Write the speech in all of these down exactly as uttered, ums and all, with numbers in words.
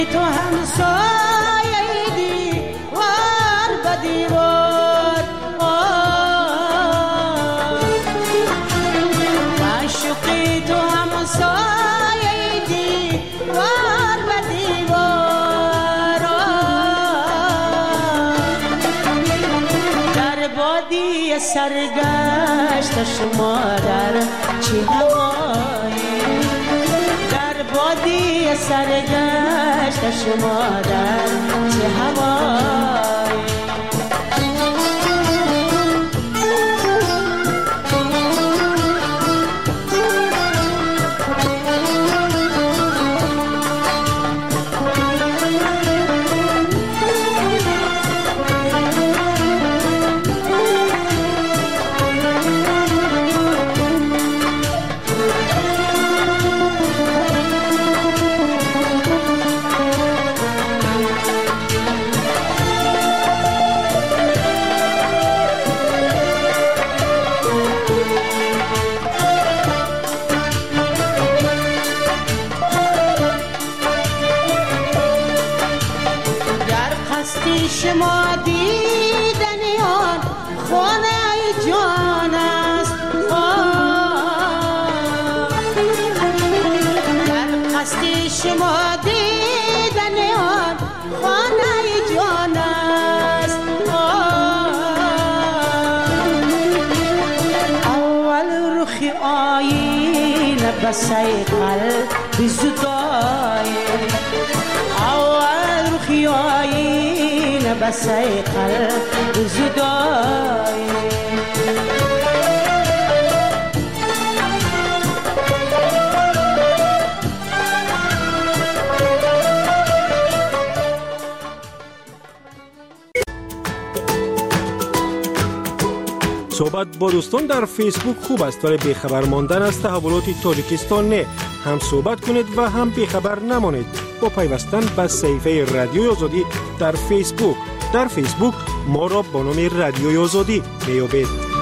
تو همسایه دیوار به دیوار معشوقی تو همسایه دیوار به دیوار در بادی سرگشت شما در چی هوایی در بادی سرگشت شما در چه هوایی شما دیدنی آن خانه جان است در قصدی شما دیدنی آن خانه جان است اول رخی آینه بسای قلب زدای اول رخی آینه بسای قلب زدای صحبت با دوستان در فیسبوک خوب است ولی بیخبر ماندن از تحولات تاجیکستان نه. هم صحبت کنید و هم بیخبر نمانید با پیوستن به صفحه رادیوی آزادی در فیسبوک. در فیسبوک ما را با نام رادیوی آزادی میابید.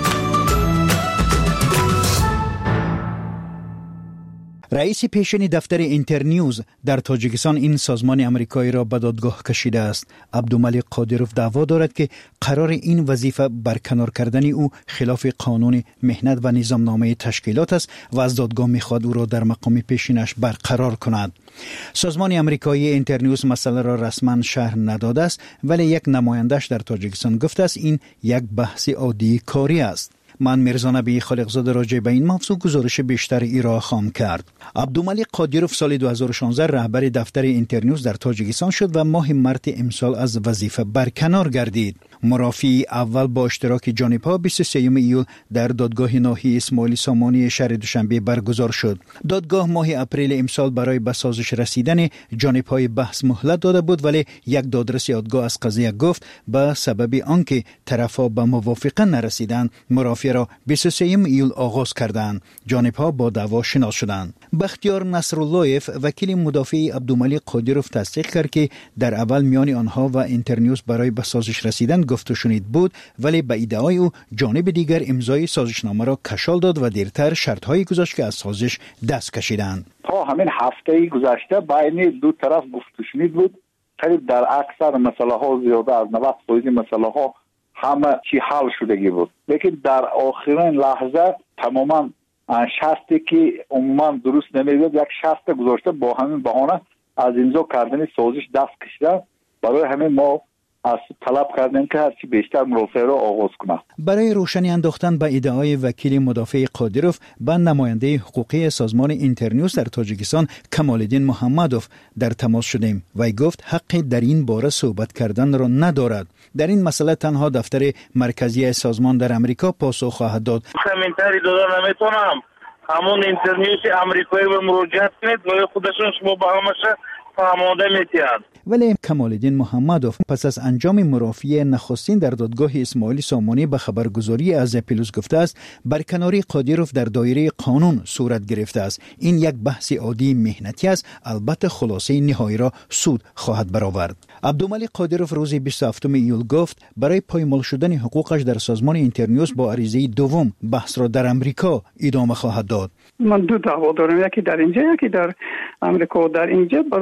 رئیس پیشین دفتر اینترنیوز در تاجیکستان این سازمان امریکایی را به دادگاه کشیده است. عبدالملک قادروف دعوا دارد که قرار این وظیفه برکنار کردن او خلاف قانون مهنت و نظامنامه تشکیلات است و از دادگاه میخواد او را در مقام پیشینش برقرار کند. سازمان امریکایی اینترنیوز مسئله را رسما شرح نداده است ولی یک نماینده‌اش در تاجیکستان گفته است این یک بحث عادی کاری است. من میرزا نبی خالقزاده راجع به این موضوع گزارش بیشتر ایرا خام کرد. عبدالملک قادروف سال دو هزار و شانزده رهبر دفتر اینترنیوز در تاجیکستان شد و ماه مارس امسال از وظیفه برکنار گردید. مرافعی اول با اشتراک جانب‌ها بیست و سوم ایول در دادگاه ناحیه اسماعیل سامانی شهر دوشنبه برگزار شد. دادگاه ماه اپریل امسال برای به سازش رسیدن جانب‌های بحث مهلت داده بود ولی یک دادرس دادگاه از قضیه گفت به سبب آنکه طرف‌ها به موافقه نرسیدند مرافع را بیست و سوم ایول آغاز کردند. جانب‌ها با دعوا شناس شدند. بختیار نصراللهیف وکیل مدافع عبدالملک قادروف تصدیق کرد که در اول میان آنها و اینترنیوز برای به سازش رسیدن گفت و شنید بود ولی به ادعای او جانب دیگر امضای سازشنامه را کشال داد و دیرتر شرط‌هایی گذاشت که از سازش دست کشیدند. تا همین هفته گذشته بین دو طرف گفت و شنید بود. قریب در اکثر مسائل زیاده از نود درصد مسائل همه چی حل شدگی بود. لیکن در آخرین لحظه تماما شرطی که عموما درست نمی‌بود یک شرط گذاشته با همین بهانه از امضا کردن سازش دست کشیده. برای همین ما از طلب کردن که هرچی بیشتر مرافعه را آغاز کنه. برای روشنی انداختن به ادعای وکیل مدافع قادروف با نماینده حقوقی سازمان اینترنیوز در تاجیکستان کمالالدین محمدوف در تماس شدیم. وی گفت حق در این باره صحبت کردن را ندارد. در این مسئله تنها دفتر مرکزی سازمان در امریکا پاسخ خواهد داد. کامنتاری دادن نمیتونم. همون اینترنیوز امریکایی به مراجعه کنید و خودشون شما با همش فهمانده میتیند. ولی کمالالدین محمدوف پس از انجام مرافعه نخستین در دادگاه اسماعیل سامانی به خبرگزاری از پیروز گفته است برکناری قادروف در دایره قانون صورت گرفته است. این یک بحث عادی مهنتی است، البته خلاصه نهایی را سود خواهد برآورد. عبدالملک قادروف روز بیست و هفتم ایول گفت برای پایمال شدن حقوقش در سازمان اینترنیوز با عریضه دوم بحث را در امریکا ادامه خواهد داد. من دو دعوا دارم، یکی در اینجا یکی در امریکا. در اینجا برای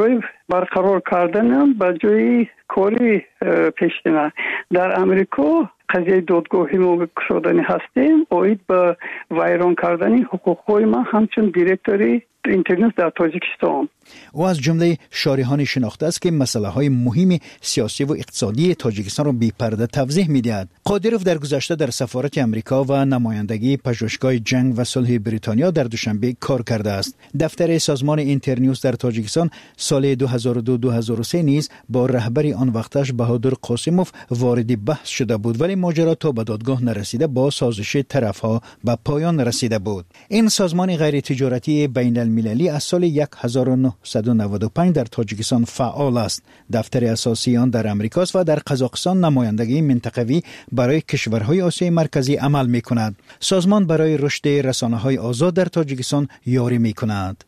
برقرار کردن به جای کاری پیشینه. در امریکا قضیه دادگاهی ما شدنی هستیم اوید به ویران کردن حقوقهای ما همچون دیرکتوری اینترنت در تاجیکستان. او از جمله شارحان شناخته است که مسئله های مهم سیاسی و اقتصادی تاجیکستان را بی پرده توضیح می‌دهد. قادروف در گذشته در سفارت امریکا و نمایندگی پژوهشگاه جنگ و صلح بریتانیا در دوشنبه کار کرده است. دفتر سازمان اینترنیوز در تاجیکستان سال دو هزار و دو دو هزار و سه نیز با رهبر آن وقتش بهادر قاسموف وارد بحث شده بود، ولی ماجرا تا به دادگاه نرسیده با سازش طرفها به پایان رسیده بود. این سازمان غیر تجارتی بین المللی از سال هزار و نهصد و نود و پنج در تاجیکستان فعال است. دفتر اساسی آن در امریکا است و در قزاقستان نمایندگی منطقوی برای کشورهای آسیای مرکزی عمل می‌کند. سازمان برای رشد رسانه‌های آزاد در تاجیکستان یاری می‌کند.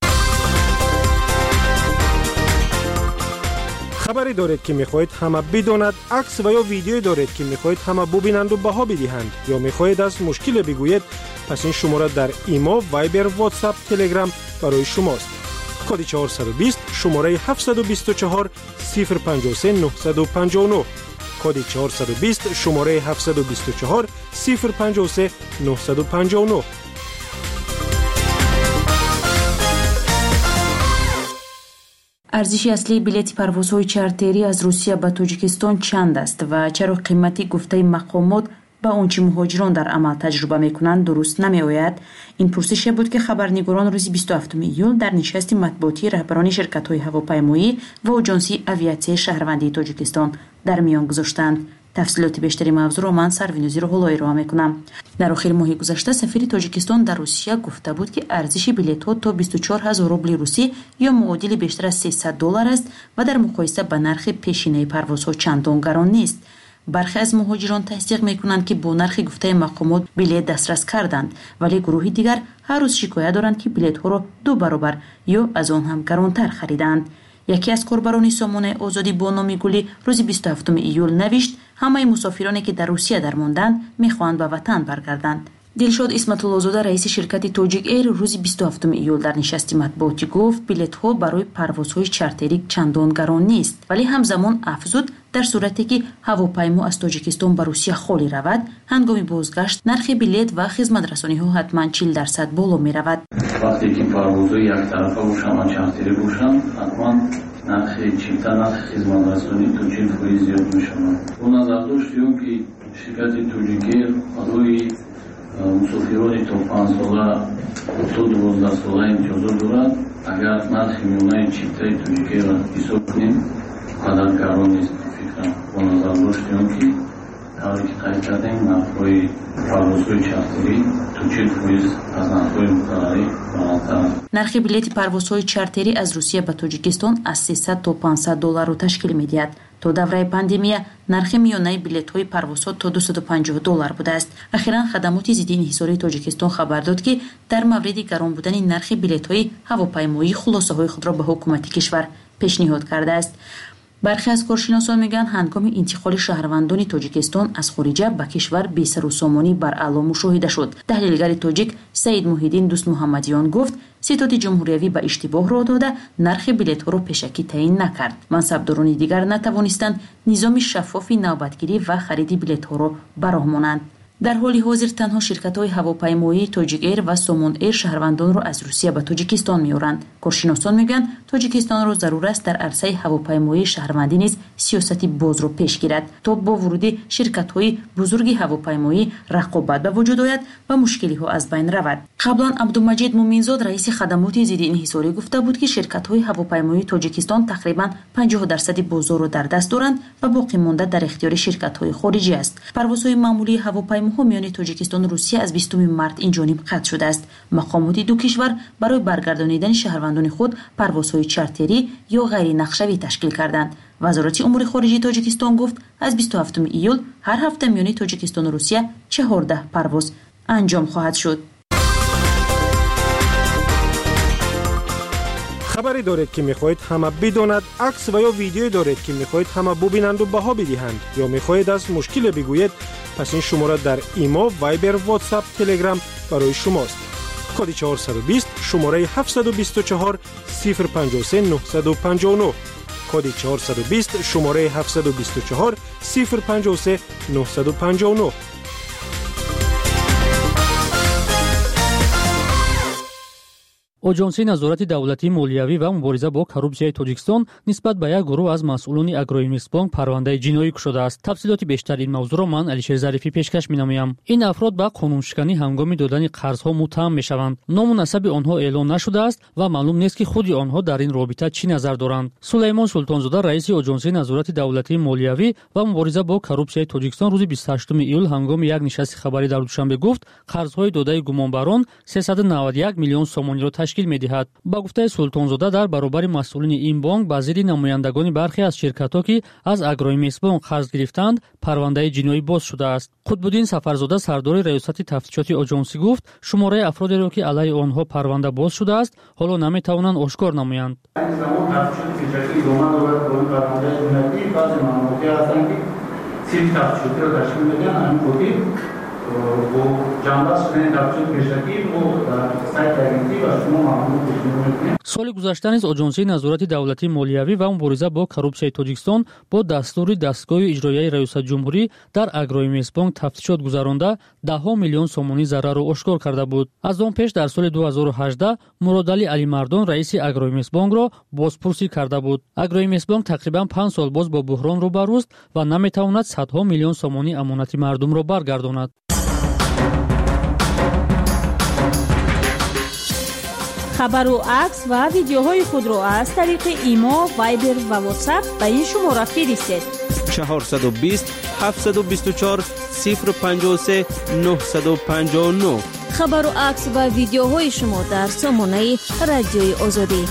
خبری دارید که میخواهید همه بداند، عکس و یا ویدیویی دارید که میخواهید همه ببینند و بها بدهند، یا میخواهید از مشکل بگویید، پس این شماره در ایما، وایبر، واتساپ، تلگرام برای شماست. کد چهارصد و بیست شماره هفتصد و بیست و چهار صفر پنجاه و سه نهصد و پنجاه و نه. کد چهارصد و بیست شماره هفتصد و بیست و چهار صفر پنجاه و سه نهصد و پنجاه و نه. ارزش اصلی بلیط پروازهای چارتری از روسیه به تاجیکستان چند است و چرا قیمتی گفته مقامات با اونچه مهاجران در عمل تجربه میکنند درست نمی آید؟ این پرسش بود که خبرنگاران روز بیست و هفتم ایول در نشست مطبوعاتی رهبران شرکت‌های هواپیمایی و آژانس آویاسیون شهروندی تاجیکستان در میان گذاشتند. تفصیلات بیشتری موضوع را من سروینوزی هولایی را میکنم. در آخر ماه گذشته سفیر تاجیکستان در روسیه گفته بود که ارزش بلیط ها تا بیست و چهار هزار روبل روسی یا معادل بیشتر از سیصد دلار است و در مقایسه با نرخ پیشینه پروازها چندان گران نیست. برخی از مهاجران تصدیق میکنند که با نرخ گفته مقامات بلیط دسترس کردند، ولی گروهی دیگر هر روز شکایت دارند که بلیط ها را دو برابر یا از آن هم گرانتر خریدند. یکی از کاربران سازمان آزادی با نام گلی روز بیست و هفتم ایول نوشت همه مسافرانی که در روسیه درماندند میخواهند به وطن برگردند. دلشاد اسمت الله زاده رئیس شرکت تاجیک ایر روز بیست و هفتم ایول در نشست مطبوعاتی گفت بلیط ها برای پروازهای چارتری چندان گران نیست، ولی همزمان افزود در صورتی که هواپیما از تاجیکستان به روسیه خالی رود هنگام بازگشت نرخ بلیط و خدمت رسانی ها حتما چهل درصد بالا می رود. وقتی که پروازهای یک طرفه باشند و چارتری باشند حتما نرخ چیتا نرخ خدمت رسانی تو چهل فیصد زیاد می شود. اون نظر داشتیم که شرکت تاجیک ایر برای مسافران تا پنج ساله تا دوازده ساله امتیاز دارد. اگر نرخ میانه چیتای تاجیک ایر را حساب کنیم قدر گران نیست. فکر با نظر داشتیم که طوری که قید کردیم نرخ‌های پروازهای چارتری تو چهل فیصد از نرخ‌های مقرری بالاتر است. نرخ بلیط پروازهای چارتری از روسیه به تاجیکستان از سیصد تا پانصد دلار را تشکیل می‌دهد. تا دوره پاندемیا نرخ میانه بلیط‌های پروازها تا دویست و پنجاه دلار بوده است. اخیراً خدمات ضد انحصاری تاجیکستان خبر داد که در مورد گران بودن نرخ بلیط‌های هواپیمایی خلاصه‌های خود را به حکومت کشور پیشنهاد کرده است. برخی از کارشناسان میگن هنگام انتقال شهروندان تاجیکستان از خارج به کشور بی سر و سامانی بر اعلا مشاهده شد. تحلیلگر تاجیک سعید محیدین دوست محمدیان گفت ستاد جمهوریوی به اشتباه را داده نرخ بلیط ها را پیشکی تعیین نکرد. منصبداران دیگر نتوانستند نظام شفاف نوبتگیری و خرید بلیط ها را براهمانند. در حال حاضر تنها شرکت‌های هواپیمایی تاجیک ایر و سومون ایر شهروندان را از روسیه به تاجیکستان می‌آورند. کارشناسان میگن تاجیکستان را ضرور است در عرصه هواپیمایی شهروندی نیز سیاستی باز را پیش گیرد تا با ورود شرکت‌های بزرگ هواپیمایی رقابت به وجود آید و مشکلی‌ها از بین رود. قبلا عبدالمجید مومنزاد رئیس خدمات ضد انحصاری گفته بود که شرکت‌های هواپیمایی تاجیکستان تقریباً پنجاه درصد بازار را در دست دارند و باقی مانده در اختیار شرکت‌های خارجی است. پروازهای معمولی هواپیما میان تاجیکستان و روسیه از بیستم مارس این جانب قطع شده است. مقامات دو کشور برای برگردانیدن شهروندان خود پروازهای چارتری یا غیر نقشه‌ای تشکیل کردند. وزارت امور خارجه تاجیکستان گفت از بیست و هفتم ایول هر هفته میان تاجیکستان و روسیه چهارده پرواز انجام خواهد شد. خبری دارید که میخواهید همه بداند، عکس و یا ویدیویی دارید که میخواهید همه ببینند و بها بدهند، یا میخواهید از مشکل بگویید، پس این شماره در ایما، وایبر، واتساپ، تلگرام برای شماست. کد چهارصد و بیست شماره هفتصد و بیست و چهار صفر پنجاه و سه نهصد و پنجاه و نه. کد چهارصد و بیست شماره هفتصد و بیست و چهار صفر پنج و سه نهصد و پنجاه و نه. اجنسی نظارت دولتی مالیوی و مبارزه با کورپسیای تاجیکستان نسبت به یک گروه از مسئولان اگروینوستبانک پرونده جنایی گشوده است. تفصیلات بیشتر این موضوع را من علیشیر ظریفی پیشکش می‌نمایم. این افراد به قانونشکنی هنگام دادن قرضها متهم می‌شوند. نام و نسب آنها اعلام نشده است و معلوم نیست که خود آنها در این رابطه چی نظر دارند. سلیمان سلطانزاده رئیس اجنسی نظارت دولتی مالیوی و مبارزه با کورپسیای تاجیکستان روز بیست و هشتم ایول هنگام یک نشست خبری در دوشنبه گفت قرضهای داده گمانبران سیصد و نود و یک میلیون سومانی را تشکیل می‌دهد. با گفته سلطانزاده در برابر مسئولین این بانک با ضد نمایندگان برخی از شرکت‌ها که از اگروینوستبانک قرض گرفتند پرونده جنایی باز شده است. قطب‌الدین سفرزاده سردار ریاست تفتیشات اجنسی گفت شماره افرادی را که علیه آنها پرونده باز شده است حالا نمی‌توانند آشکار نمایند. این زمان تفتیشات فیزیکی دوما دولت با پرونده جنایی بعضی معاملاتی هستند که سیل تفتیشاتی را تشکیل میدن همین بودی و جنبش من تفتیشات فیزیکی و سایت اگنتی و شما معاملات می‌کنید. سال گذشته نیز اجنسی نظارت دولتی مالیوی و مبارزه با کورپسیای تاجیکستان با دستور دستگاه اجرایی ریاست جمهوری در اگروینوستبانک تفتیشات گذرانده ده ها میلیون سومانی ضرر را آشکار کرده بود. از آن پیش در سال دو هزار و هجده مرادعلی علی مردان رئیس اگروینوستبانک را بازپرسی کرده بود. اگروینوستبانک تقریبا پنج سال باز با بحران روبروست و نمی‌تواند صدها میلیون سومانی امانت مردم را برگرداند. خبر و عکس و ویدیوهای خود را از طریق ایما، وایبر و واتساپ به این شماره فرستید. چهارصد و بیست هفتصد و بیست و چهار صفر پنجاه و سه نهصد و پنجاه و نه. خبر و عکس و ویدیوهای شما در سامانه رادیوی آزادی.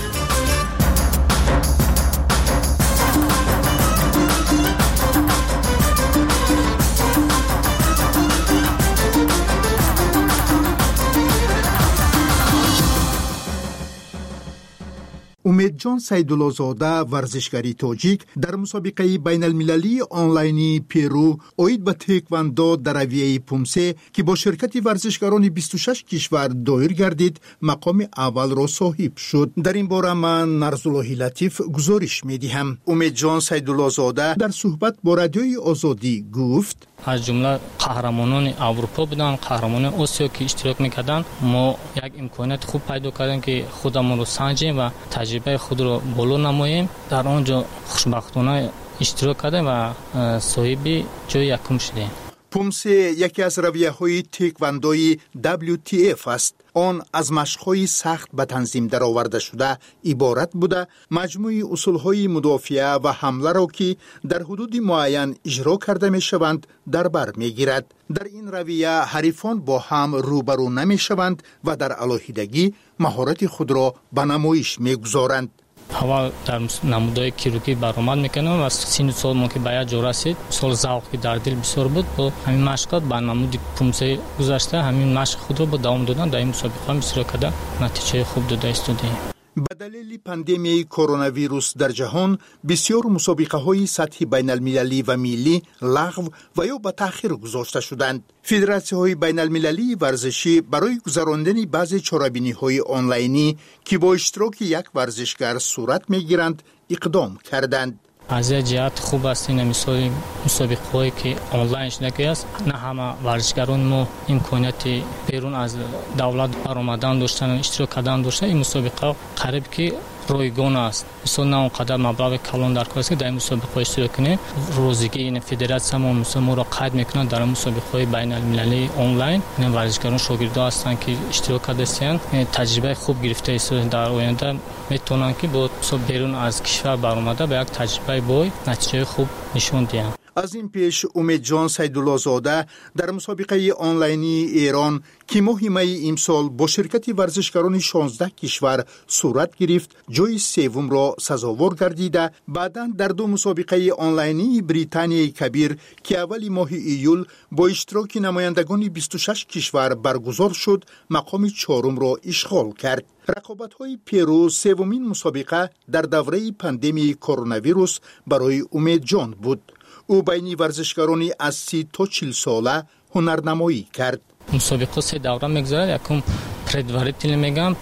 امیدجان سیدالله‌زاده ورزشکاری تاجیک در مسابقه بین المللی آنلاینی پیرو اوید به تکواندو در رویه پومسه که با شرکت ورزشکاران بیست و شش کشور دایر گردید مقام اول را صاحب شد. در این باره من نرزاللهی لطیف گزارش میدهم. امیدجان سیدالله‌زاده در صحبت با رادیوی آزادی گفت از جمله قهرمانان اروپا بودن، قهرمانان آسیا که اشتراک میکردن، ما یک امکانات خوب پیدا کردیم که خودمون رو سنجیم و تجربه خود رو بالا نماییم. در آنجا خوشبختانه اشتراک کردیم و صاحب جای یکم شدیم. پومسه یکی از رویه‌های تکواندوی دبلیو تی اف است. آن از مشق‌های سخت به تنظیم درآورده شده عبارت بوده مجموعی اصول‌های مدافعه و حمله را که در حدود معین اجرا کرده می‌شوند در بر می‌گیرد. در این رویه حریفان با هم روبرو نمی‌شوند و در علاهیدگی مهارت خود را به نمایش می‌گذارند. اول در نمودهای کیروکی برآمد میکنم و سین سال ما که باید جا رسید سال ذوقی در دل بسیار بود. با همین مشقات با نمود پومسه گذشته همین مشق خود رو با دوام دادن در این مسابقه بسیار کردن نتیجه خوب داده استودیم. به دلیل پاندمی کرونا ویروس در جهان بسیار مسابقه های سطح بین المللی و ملی لغو و یا به تأخیر گذاشته شدند. فدراسیون های بین المللی ورزشی برای گذراندن بعضی چاره‌بینی های آنلاینی که با اشتراک یک ورزشکار صورت میگیرند اقدام کردند. از جهت خوب است این مثال مسابقه‌ای که آنلاین شده است. نه همه ورزشکاران ما امکانات بیرون از دولت برآمدن داشتن اشتراک کردن داشتن. این مسابقه قریب که رایگان است. مثلا نه اونقدر مبلغ کلان در کار است که در مسابقه اشتراک کنه. روزگی این فدراسیون ما مثلا ما را قید میکنن در مسابقه بین المللی آنلاین. این ورزشکاران شاگردان هستن که اشتراک کردن تجربه خوب گرفته است. در آینده میتونن که با بیرون از کشور برآمده به یک تجربه بای نتیجه خوب نشون دهند. از این پیش امیدجان سیدالله‌زاده در مسابقه آنلاینی ایران که ماه می امسال با شرکت ورزشکاران شانزده کشور صورت گرفت جای سوم را سزاوار گردیده. بعداً در دو مسابقه آنلاینی بریتانیای کبیر که اول ماه ایول با اشتراک نمایندگان بیست و شش کشور برگزار شد مقام چهارم را اشغال کرد. رقابت‌های پیرو سومین مسابقه در دوره پاندمی کرونا ویروس برای امیدجان بود. او بین ورزشکارانی از سی تا چهل ساله هنرنمایی کرد. مسابقه سه دوره میگذرد. یکم پردوریتیل میگم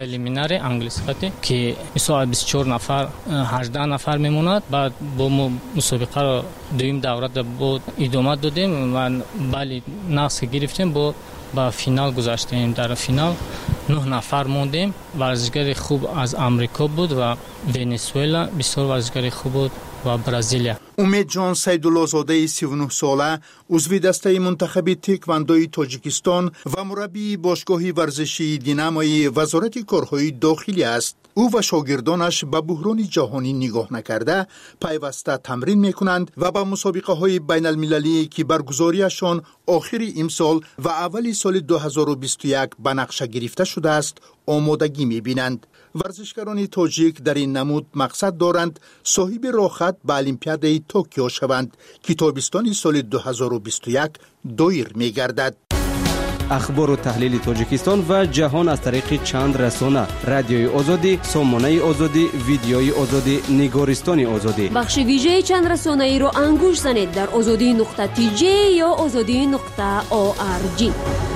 پریلیمینری انگلیسی که مثلا بیست و چهار نفر هجده نفر میموند. بعد با مسابقه رو دویم دوره بود ادامه دادیم و ولی نقص گرفتیم با با فینال گذاشتیم. در فینال نه نفر موندیم. ورزشگر خوب از آمریکا بود و ونزوئلا بسیار ورزشگر خوب بود و برزیلیا. امید جان سیدالله‌زاده سی و نه ساله عضو دسته منتخب تکواندوی تاجیکستان و مربی باشگاه ورزشی دینامای وزارت کارهای داخلی است. او و شاگردانش به بحران جهانی نگاه نکرده پیوسته تمرین میکنند و به مسابقه های بین المللی که برگزاریشان آخر امسال و اول سال دو هزار و بیست و یک به نقشه گرفته شده است آمادگی میبینند. ورزشکاران تاجیک در این نمود مقصد دارند صاحب راهخط به المپیاد توکیو شوند که تابستان سال دو هزار و بیست و یک دایر میگردد. اخبار و تحلیل تاجیکستان و جهان از طریق چند رسانه: رادیوی آزادی، سامانه آزادی، ویدیوی آزادی، نگارستان آزادی. بخش ویژه چند رسانه ای را انگوش زنید در آزادی نقطه تی جی یا آزادی نقطه او آر جی.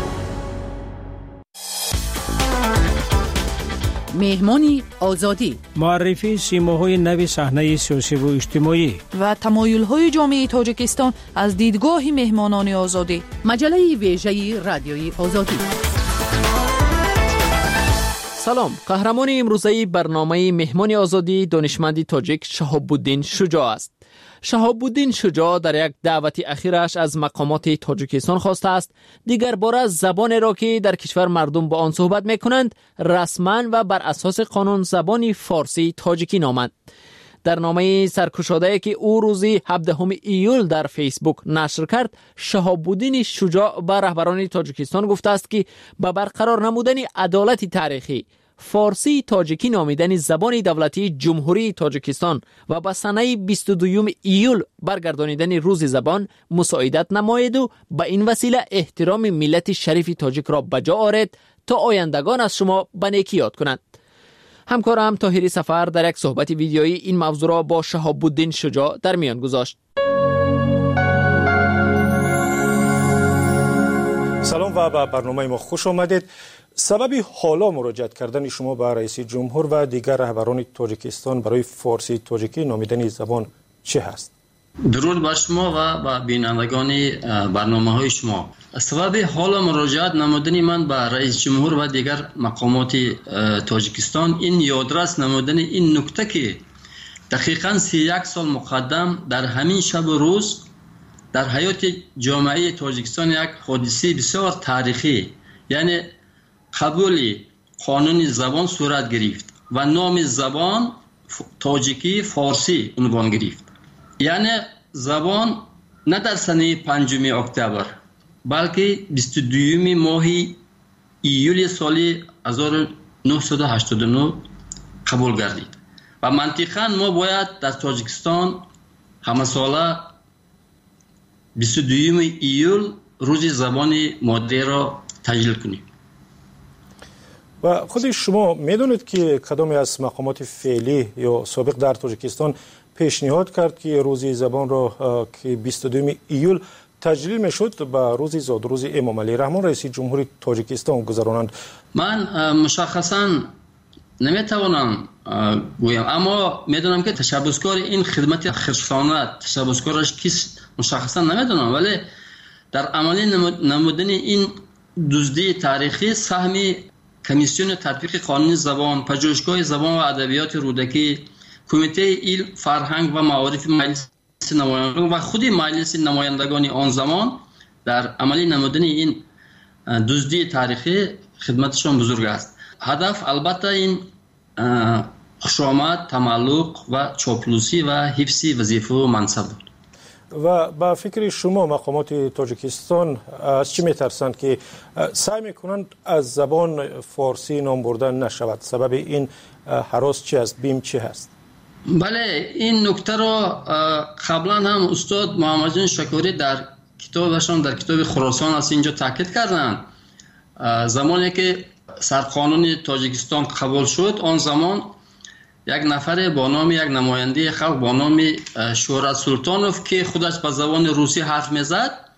مهمانی آزادی، معرفی سیماهای نو صحنه سیاسی و اجتماعی و تمایل‌های جامعه تاجیکستان از دیدگاه مهمانان آزادی. مجله ویژه رادیوی آزادی. سلام، قهرمان امروزه برنامه مهمان آزادی دانشمند تاجیک شهاب الدین شجاع است. شهاب الدین شجاع در یک دعوت اخیرش از مقامات تاجیکستان خواسته است دیگر باره زبان را که در کشور مردم با آن صحبت میکنند رسما و بر اساس قانون زبان فارسی تاجیکی نامند. در نامه سرکشاده‌ای که او روز هفدهم ایول در فیسبوک نشر کرد، شهاب الدین شجاع به رهبران تاجیکستان گفته است که به برقرار نمودن عدالت تاریخی فارسی تاجیکی نامیدن زبان دولتی جمهوری تاجیکستان و به سنه بیست و دوم ایول برگردانیدن روز زبان مساعدت نماید و به این وسیله احترام ملت شریف تاجیک را بجا آرد تا آیندگان از شما به نیکی یاد کنند. همکارم طاهری سفر در یک صحبت ویدیویی این موضوع را با شهاب الدین شجاع در میان گذاشت. سلام و به برنامه ما خوش آمدید. سبب حالا مراجعت کردن شما به رئیس جمهور و دیگر رهبران تاجیکستان برای فارسی تاجیکی نامیدن زبان چه هست؟ درود بر شما و به بینندگان برنامه های شما. سبب حالا مراجعت نمودن من به رئیس جمهور و دیگر مقامات تاجیکستان این یادرس نمودن این نکته که دقیقاً سی یک سال مقدم در همین شب و روز در حیات جامعه تاجیکستان یک حادثه بسیار تاریخی یعنی قبول قانون زبان صورت گرفت و نام زبان تاجیکی فارسی عنوان گرفت. یعنی زبان نه در سنه پنجم اکتبر بلکه بیست و دوم ماه ایول سال هزار و نهصد و هشتاد و نه قبول گردید و منطقاً ما باید در تاجیکستان همه ساله بیست و دوم ایول روز زبان مادری را تجلیل کنیم. و خود شما میدونید که کدامی از مقامات فعلی یا سابق در تاجیکستان پیشنهاد کرد که روز زبان را که بیست و دوم ایول تجلیل میشد به روز زاد روز امام علی رحمان رئیس جمهوری تاجیکستان گذرانند؟ من مشخصا نمیتوانم گویم، اما میدونم که تشبسکار این خدمت خرسانه تشبسکارش کیست مشخصا نمیدونم، ولی در عملی نمودن این دزدی تاریخی سهمی کمیسیون تطبیق قانون زبان، پژوهشگاه زبان و ادبیات رودکی، کمیته علم، فرهنگ و معارف مجلس نمایندگان و خود مجلس نمایندگان آن زمان در عملی نمودن این دزدی تاریخی خدمتشان بزرگ است. هدف البته این خوشامد، تملق و چاپلوسی و حفظ وظیفه و منصب بود. و با فکر شما مقامات تاجیکستان از چی میترسند که سعی میکنند از زبان فارسی نام بردن نشود؟ سبب این هراس چی است؟ بیم چی هست؟ بله، این نکته را قبلا هم استاد محمد جان شکوری در کتابشان در کتاب خراسان از اینجا تاکید کردند. زمانی که سرقانون تاجیکستان قبول شد آن زمان یک نفر با نام یک نماینده خلق با نام شهرت سلطانوف که خودش به زبان روسی حرف میزد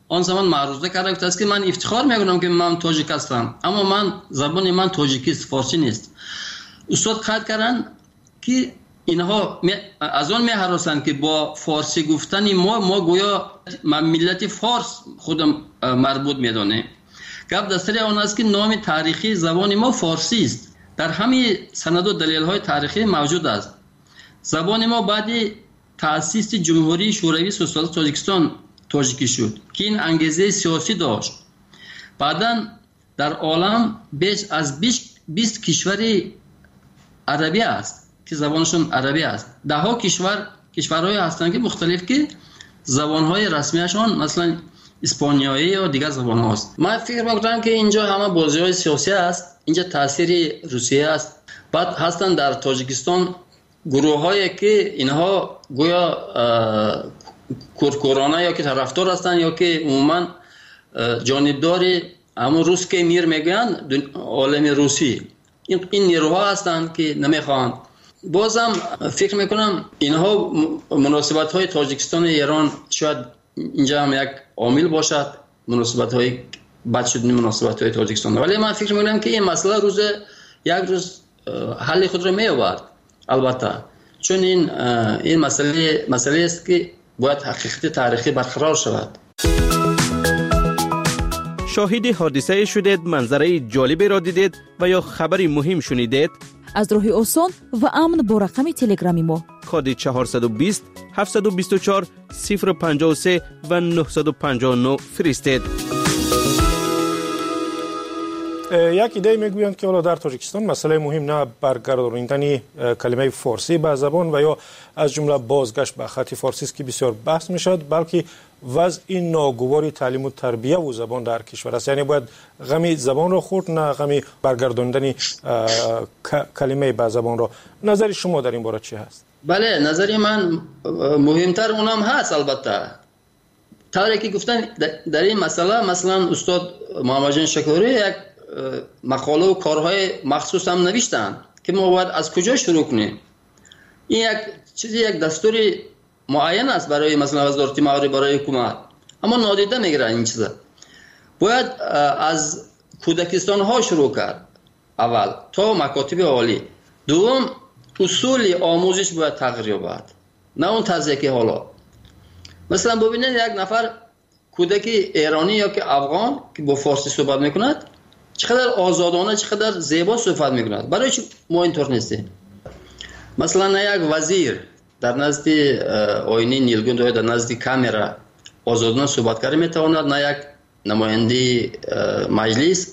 آن زمان معروضه کرده بود است که من افتخار میکنم که من تاجیک هستم، اما من زبان من تاجیکی است، فارسی نیست. استاد قید کردن که اینها از آن می‌هراسند که با فارسی گفتن ما ما گویا ملت فارس خودم مربوط میدانه. گپ دستری آن است که نام تاریخی زبان ما فارسی است. در همه سند و دلیل‌های تاریخی موجود است. زبان ما بعد تأسیس جمهوری شوروی سوسیالیست تاجیکستان تاجیکی شد که این انگیزه سیاسی داشت. بعداً در عالم بیش از بیست کشور عربی است که زبانشون عربی است. ده ها کشور کشورهای هستند که مختلف که زبانهای رسمیشان مثلا اسپانیایی یا دیگر زبان هاست. من فکر میکنم که اینجا همه بازی‌های سیاسی است، اینجا تاثیر روسیه است. بعد هستند در تاجیکستان گروه‌هایی که اینها گویا کورکورانه یا که طرفدار هستند یا که عموما جانبدار همون روس که میر میگن عالم روسی، این این نیروها هستند که نمیخوان. بازم فکر میکنم اینها مناسبت های تاجیکستان و ایران شاید اینجا هم یک عامل باشد، مناسبت های بد شدن مناسبت های تاجیکستان، ولی من فکر میکنم که این مسئله روز یک روز حل خود را می‌یابد. البته چون این این مسئله مسئله است که باید حقیقت تاریخی برقرار شود. شاهد حادثه شدید، منظره جالبی را دیدید و یا خبری مهم شنیدید؟ از راه آسان و امن با رقم تلگرامی ما کد چهارصد و بیست هفتصد و بیست و چهار صفر پنجاه و سه و نهصد و پنجاه و نه فرستید. یک ایده میگویند که حالا در تاجیکستان مسئله مهم نه برگرداندن کلمه فارسی به زبان و یا از جمله بازگشت به خط فارسی است که بسیار بحث میشد، بلکه وضع این ناگوار تعلیم و تربیت و زبان در کشور است. یعنی باید غمی زبان را خورد، نه غمی برگرداندن کلمه به زبان را. نظر شما در این باره چی هست؟ بله، نظر من مهمتر اونم هست. البته طوری که گفتن در این مسئله مثلا استاد محمد جان شکوری یک مقاله و کارهای مخصوص هم نوشتن که ما باید از کجا شروع کنیم. این یک چیزی یک دستوری معین است برای مثلا وزارت مالی برای حکومت، اما نادیده میگیرن این چیزا. باید از کودکستان ها شروع کرد اول تا مکاتب عالی. دوم اصول آموزش باید تغییر یابد، نه اون طرزی که حالا. مثلا ببینید یک نفر کودک ایرانی یا که افغان که با فارسی صحبت میکند چقدر آزادانه، چقدر زیبا صحبت میکند. برای چی ما اینطور نیستیم؟ مثلا یک وزیر در نزد آینه نیلگون یا در نزد کامرا آزادانه صحبت کرده میتواند، نه یک نماینده مجلس.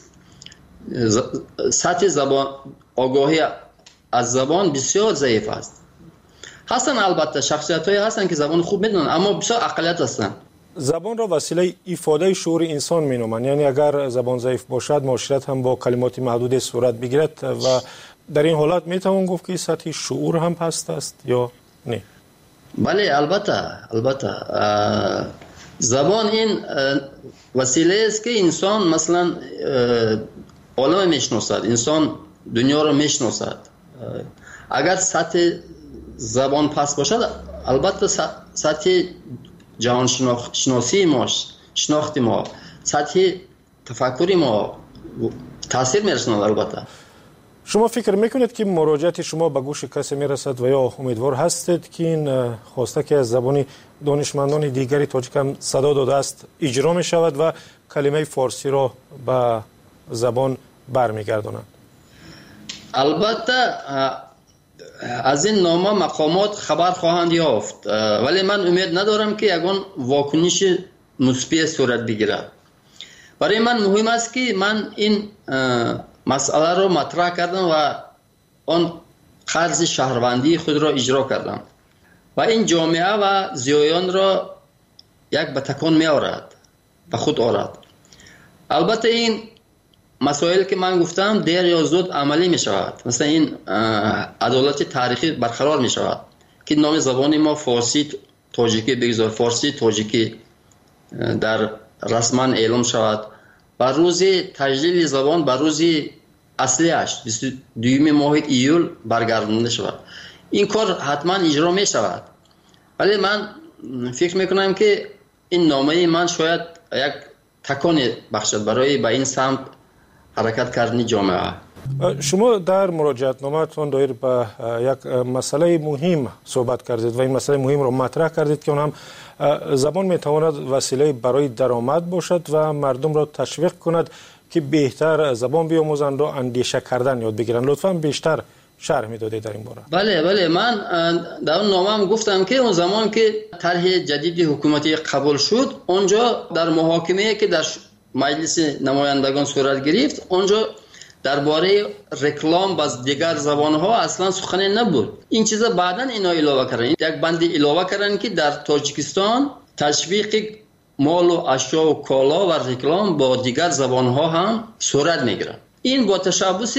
سطح زبان آگاهی از زبان بسیار ضعیف است. هستن البته شخصیت هایی هستن که زبان خوب میدونن، اما بسیار اقلیت هستن. زبان را وسیله ایفاده شعور انسان مینامند. یعنی اگر زبان ضعیف باشد معاشرت هم با کلمات محدود صورت بگیرد و در این حالت میتوان گفت که سطح شعور هم پست است یا نه؟ بله البته البته زبان این وسیله است که انسان مثلا عالم میشناسد، انسان دنیا رو میشناسد. اگر سطح زبان پست باشد البته سطح جهان شناسی ما، شناخت ما، سطح تفکری ما تاثیر میرساند. البته شما فکر میکنید که مراجعت شما به گوش کسی میرسد و یا امیدوار هستید که این خواسته که از زبان دانشمندان دیگری تاجیک هم صدا داده است اجرا می شود و کلمه فارسی را به زبان برمیگردانند؟ البته از این نامه مقامات خبر خواهند یافت، ولی من امید ندارم که یگان واکنش مثبت صورت بگیرد. برای من مهم است که من این مسئله رو مطرح کردم و آن قرض شهروندی خود را اجرا کردم و این جامعه و زیایان را یک به تکان می آورد و خود آورد. البته این مسائل که من گفتم دیر یا زود عملی می شود. مثلا این عدالت تاریخی برقرار می شود که نام زبان ما فارسی تاجیکی بگذار، فارسی تاجیکی در رسما اعلام شود و روز تجلیل زبان به روز اصلیش بیست و دوم ماه ایول برگردانده شود. این کار حتما اجرا می شود، ولی من فکر می کنم که این نامه من شاید یک تکان بخشد برای به این سمت حرکت کردن جامعه. شما در مراجعتنامه‌تان دایر به یک مسئله مهم صحبت کردید و این مسئله مهم را مطرح کردید که اون هم زبان میتواند وسیله برای درآمد باشد و مردم را تشویق کند که بهتر زبان بیاموزند و اندیشه کردن یاد بگیرند. لطفاً بیشتر شرح میدادید در این باره. بله بله، من در اون نامه‌ام گفتم که اون زمان که طرح جدید حکومتی قبول شد، اونجا در محاکمه‌ای که در مجلس نمایندگان صورت گرفت، اونجا درباره رکلام باز دیگر زبان‌ها اصلا سخنی نبود. این چیزا بعداً اینا علاوه کردن، یک بند علاوه کردن که در تاجیکستان تشویق مال و اشیا و کالا و رکلام با دیگر زبان‌ها هم صورت میگیرد. این با تشبث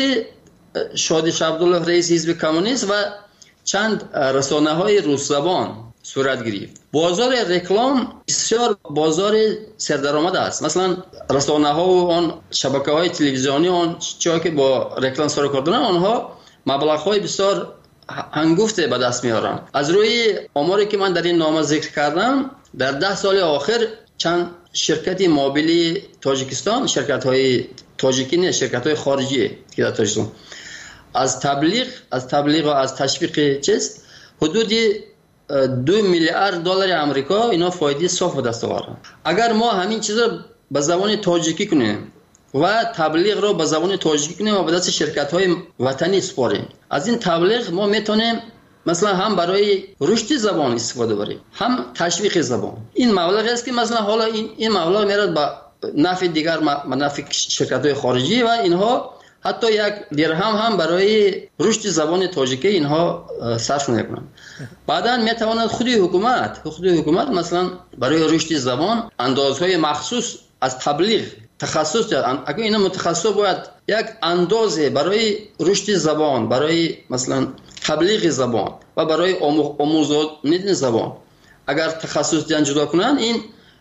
شادی عبدالله رئیس حزب کمونیست و چند رسانه‌های روس زبان صورت گرفت. بازار رکلام بسیار بازار سردرآمد است. مثلا رسانه‌ها و آن شبکه‌های تلویزیونی آن چیزی که با رکلام سر کار دارن، آنها مبلغ‌های بسیار هنگفته به دست میارن. از روی آماری که من در این نامه ذکر کردم، در ده سال آخر چند شرکت موبیلی تاجیکستان، شرکت‌های تاجیکی نه، شرکت‌های خارجی که در تاجیکستان از تبلیغ از تبلیغ و از تشویق چیز حدود دو میلیارد دلار آمریکا اینا فایده صاف به دست آوردن. اگر ما همین چیزا به زبان تاجیکی کنیم و تبلیغ رو به زبان تاجیکی کنیم و به دست شرکت‌های وطنی سپاریم، از این تبلیغ ما میتونیم مثلا هم برای رشد زبان استفاده بریم، هم تشویق زبان. این مبلغ است که مثلا حالا این این مبلغ میرد به نفع دیگر نفع شرکت‌های خارجی و اینها حتی یک درهم هم برای رشد زبان تاجیکی اینها صرف نمی‌کنند. بعداً میتواند خود حکومت خود حکومت مثلا برای رشد زبان اندازهای مخصوص از تبلیغ تخصص، اگر اینا متخصص باید یک اندازه برای رشد زبان، برای مثلا تبلیغ زبان و برای آموزش زبان اگر تخصص دیان جدا کنن، این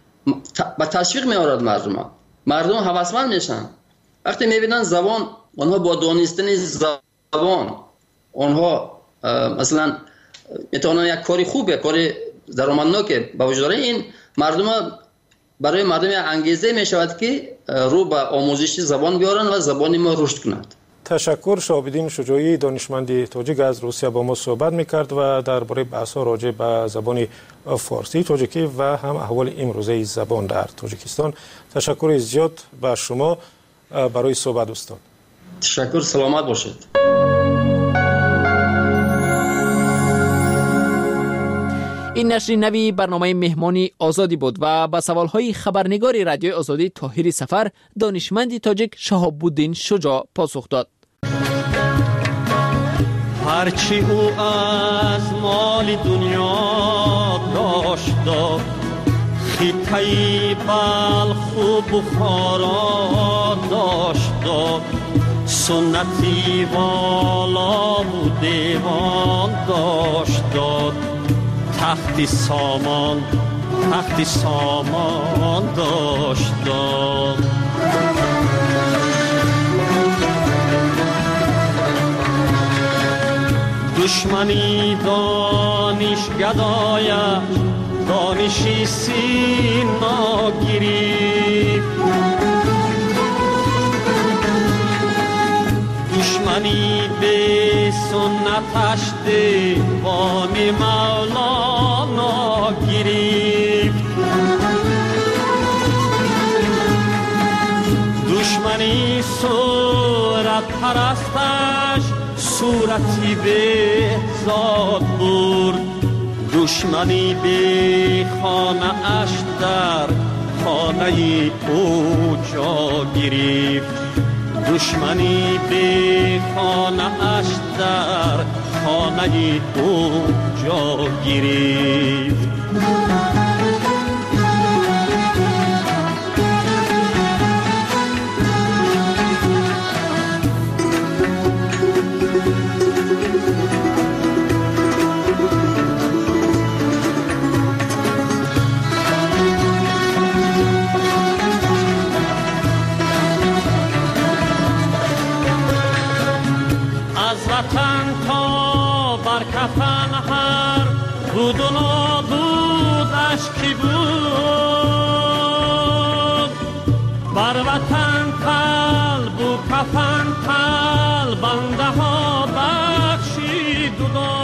با تشویق میارد مردم. مردم هوسمند میشن وقتی میبینن زبان، آنها با دانستن زبان آنها مثلا میتونن یک کاری خوبه، کاری درآمدناک به وجود داره. این مردم برای مردم انگیزه میشود که رو به آموزش زبان بیارن و زبان ما رشد کند. تشکر. شهاب‌الدین شجاعی دانشمند تاجیک از روسیه با ما صحبت میکرد و درباره بحث‌ها راجع به زبان فارسی تاجیکی و هم احوال امروزه زبان در تاجیکستان. تشکر زیاد به شما برای صحبت استاد. تشکر، سلامت باشید. این نشر نوی برنامه مهمانی آزادی بود و با سوالهای خبرنگار رادیوی آزادی طاهر سفر دانشمند تاجیک شهاب‌الدین شجاع پاسخ داد. هرچی او از مال دنیا داشت داد، خطه بلخ و بخارا داشت داد، سنتی والا و دیوان داشت داد، تختی سامان تختی سامان داشت داد. دشمنی دانش گدایش دانشی سینا گریف، دشمنی به سنتش دیوان مولانا گریفت، دشمنی صورت پرستش صورتی به ذات برد، دشمنی به خانه اش در خانه او جا گرفت، دشمنی به خانه اش در خانه او جا گرفت. وطن تا بر کفن هر بود و نابود وطن قلب و کفن قلب بنده ها بخشید و